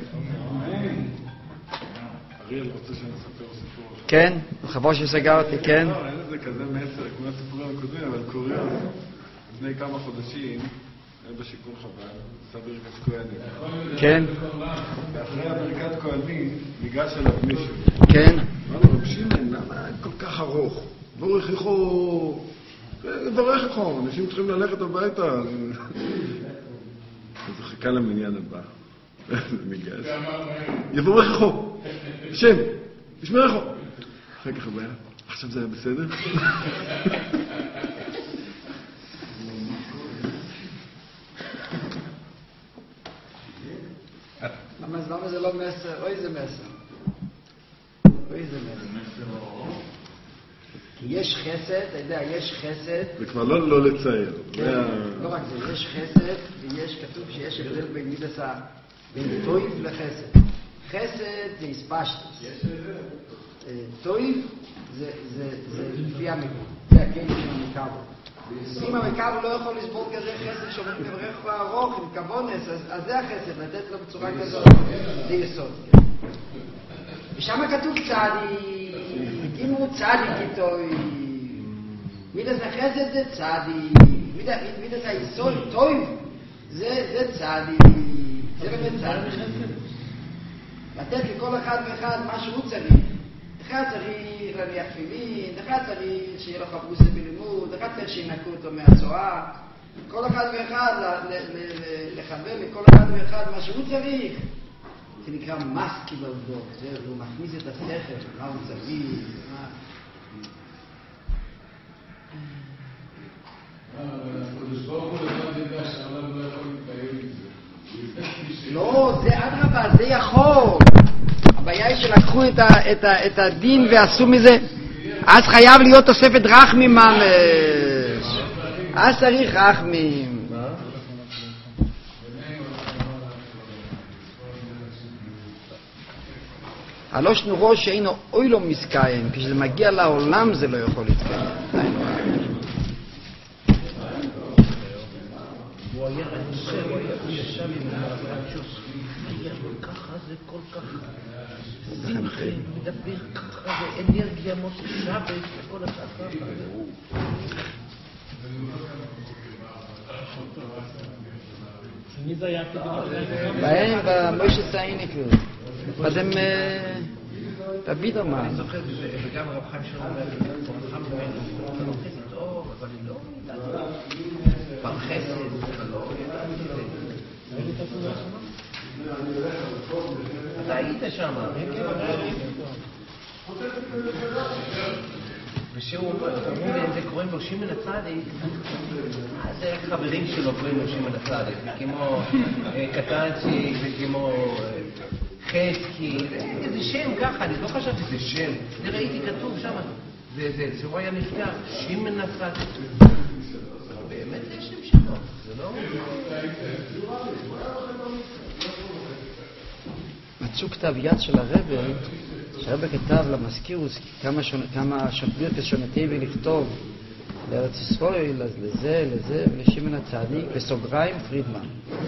אריאל רוצה שאני אספר סיפור? כן, חבל שסגרתי, כן. לא, אין לזה כזה מסר כמו הסיפורים הקודמים, אבל קוריוז. לפני כמה חודשים, היה בשיכון חב"ד, עשה ברכת כהנים. כן. ואחרי הברכת כהנים, ניגש אליו מישהו. כן. אמר לו, רב שמעון, למה כל כך ארוך? בורך איכו... לברך איכו, אנשים צריכים ללכת הביתה. אז הוא חיכה למניין הבא. ניגש. יבורך איכו. השם, ישמע איכו. אחר כך הבעיה. עכשיו זה היה בסדר? למה זה לא מסר? אוי זה מסר. אוי זה מסר. כי יש חסד, אתה יודע, יש חסד. זה כבר לא לא לצייר. לא רק זה, יש חסד, ויש כתוב שיש הבדל בין מידס ה... בין טויב לחסד. חסד זה הספשטוס. טויב זה לפי המקום. זה הכלים של המקאבו. אם המקאבו לא יכול לסבור כזה חסד שאומרים כברך ארוך עם כבונס, אז זה החסד, לתת לו בצורה כזאת. זה יסוד. ושם כתוב צדי, הקימו צדי כתוי. מידס החסד זה צדי. מידס היסוד, טויב, זה צדי. זה באמת צדי. לתת לכל אחד ואחד מה שהוא צריך. אחד צריך להניח תפילין, אחד צריך שיהיה לו חפושה בלימוד, אחד צריך שינקו אותו מהצואה. כל אחד ואחד לכוון לכל אחד ואחד מה שהוא צריך. זה נקרא מסקי בלדוק, הוא מכניס את השכל, מה הוא צריך, מה... לא, זה אדרבה, זה יכול. הבעיה היא שלקחו את, ה, את, ה, את הדין ועשו מזה, אז חייב להיות תוספת רחמים ממש. אז צריך רחמים. הלא שנורו שאינו אוי לא מסקיים, כשזה מגיע לעולם זה לא יכול להתקיים. הוא היה רצה, הוא היה ישב עם הרצ'וס, היה כל כך זה כל כך שמחה, מדבר ככה, זה אנרגיה מוסיפה וכל השעה. מי זה היה כדי? בהם, במוישה סעיניקל. אז הם בבידרמן. אני זוכר, וגם רב חיים שלנו, רב חיים ממנו, אתה לא חסד טוב, אבל לא נדעת. פרחסד, אתה לא נדעת. אתה היית שם, ושהוא, זה קוראים לו שמעון הצדיק, אז חברים שלו קוראים לו שמעון הצדיק, כמו קטנצ'יק וכמו חזקי, איזה שם ככה, אני לא חשבתי שזה שם, זה ראיתי כתוב שם, זה, שהוא היה נפגע, שמעון הצדיק. באמת זה שם שלו, זה לא... מצאו כתב יד של הרב, שהרב כתב למזכירוס כמה, שונ... כמה שפליות שונתי ולכתוב לארץ ישראל, אז לזה, לזה, ולשמעון הצדיק, בסוגריים פרידמן.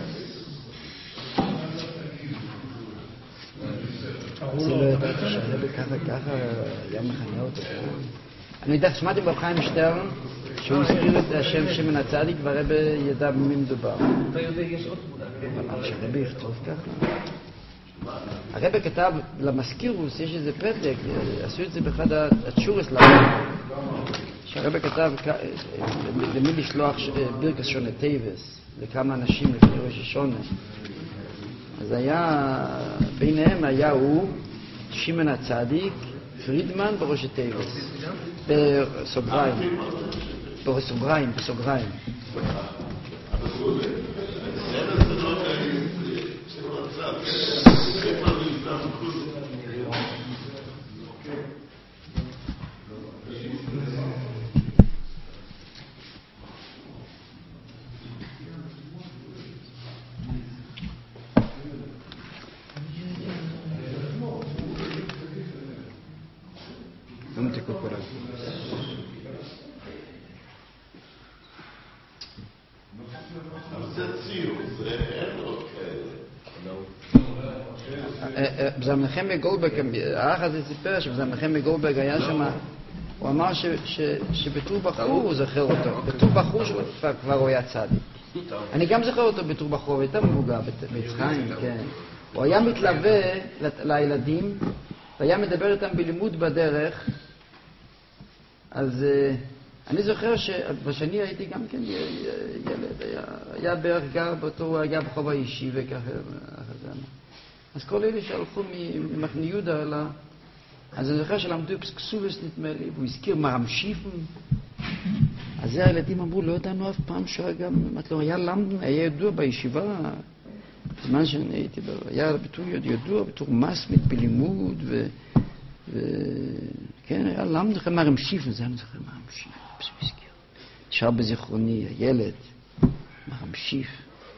זה לא ידעתי שהרב ככה ככה היה מכנה אותו. אני יודע, שמעתי ברב חיים שטרן, שהוא הזכיר את השם שמן הצדיק והרבא ידע במי מדובר. אתה יודע, יש עוד תמונה. אבל שהרבא יכתוב ככה. הרבא כתב למזכירוס, יש איזה פתק, עשו את זה באחד התשורס לרבא. שהרבא כתב למי לשלוח ברכס שונה טייבס, לכמה אנשים לפני ראש השונה. אז היה, ביניהם היה הוא, שמן הצדיק, פרידמן בראש הטייבס. בסוגריים. בסוגריים, בסוגריים. בזמנחם בגולדברג, האח הזה סיפר שבזמנחם בגולדברג היה שם, הוא אמר שבתור בחור הוא זכר אותו, בתור בחור כבר הוא היה צדיק. אני גם זכר אותו בתור בחור, הוא הייתה מבוגר, ביצחיים, כן. הוא היה מתלווה לילדים, והיה מדבר איתם בלימוד בדרך, אז אני זוכר שבשני הייתי גם כן ילד, היה בערך גר באותו, הוא היה בחוב האישי וככה, אז כל אלה שהלכו ממחנה יהודה, אז אני זוכר שלמדו כסובס נדמה לי, והוא הזכיר מרמשיפן, אז זה הילדים אמרו, לא ידענו אף פעם שהיה גם, לא, היה למדנו, היה ידוע בישיבה, בזמן שאני הייתי, היה בתור ידוע, בתור מסמית בלימוד, וכן, היה למדנו לכם מרמשיפן, זה אני זוכר מרמשיפן, פשוט הזכיר. נשאר בזיכרוני, הילד, מרמשיפן.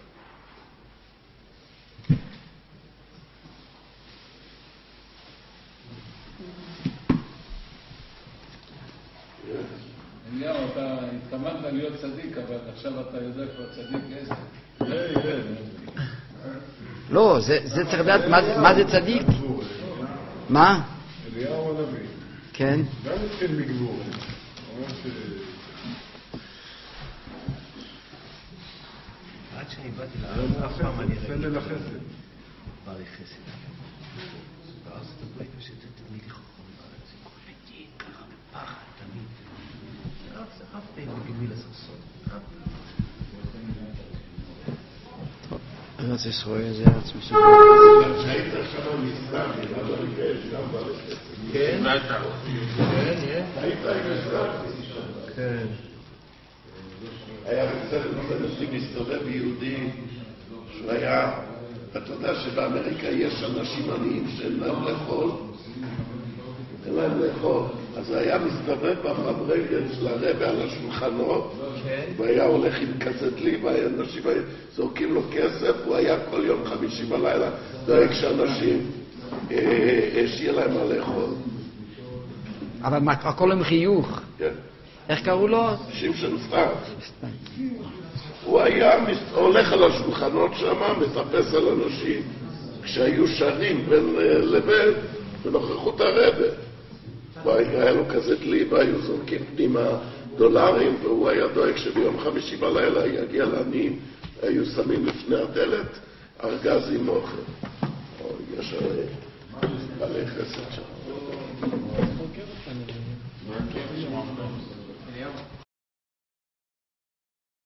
אליהו, אתה התכוונת להיות צדיק, אבל עכשיו אתה יודע כבר צדיק איזה. לא, זה צריך לדעת מה זה צדיק. מה? אליהו הנביא. כן. גם התחיל מגבור. עד שאני באתי לארץ, אף פעם אני ראיתי. פלא לחסד. ברי חסד. בארץ אתה בית ושאתה תמיד חכם בארץ. זה כל עתיד, ככה בפחד, תמיד. זה אף פעם בגמיל הסרסון. ארץ ישראל זה ארץ מסוגל. היית שם מסתם, אבל כן, שם בלכת. כן? כן, היית מסתם. כן. היה בסדר, אנשים מסתובב יהודי שהוא היה, אתה יודע שבאמריקה יש אנשים עניים שאין להם לאכול, אין להם לאכול, אז היה מסתובב בפברגל של הרבא על השולחנות, והיה הולך עם כזאת ליבה, אנשים זורקים לו כסף, הוא היה כל יום חמישי בלילה דואג שאנשים שיהיה להם מה לאכול. אבל הכל עם חיוך. כן. איך קראו לו? שמשון סטאר. הוא היה הולך על השולחנות שם, מטפס על אנשים, כשהיו שרים בין לבין, בנוכחות הרבא. היה לו כזה דליבה, היו זורקים פנימה דולרים, והוא היה דואג שביום חמישי בלילה יגיע לעניים, היו שמים לפני הדלת ארגז עם אוכל. יש בעלי חסד שם.